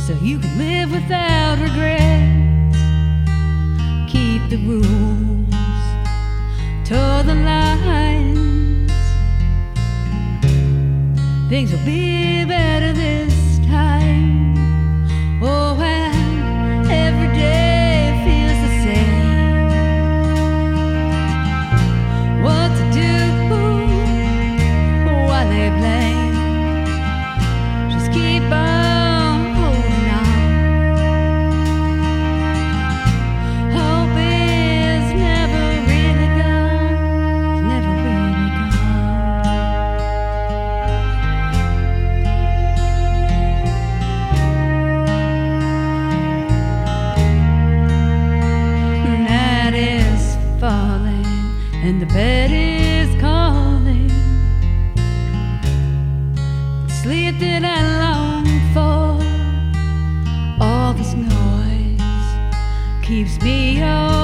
so you can live without regrets. Keep the rules, toe the lines. Things will be better this time. Oh, and every day feels the same. What to do while they blame? Just keep on holding on. Hope is never really gone. It's never really gone. Night is falling and the bed is calling. Sleep that I long for. All this noise keeps me awake.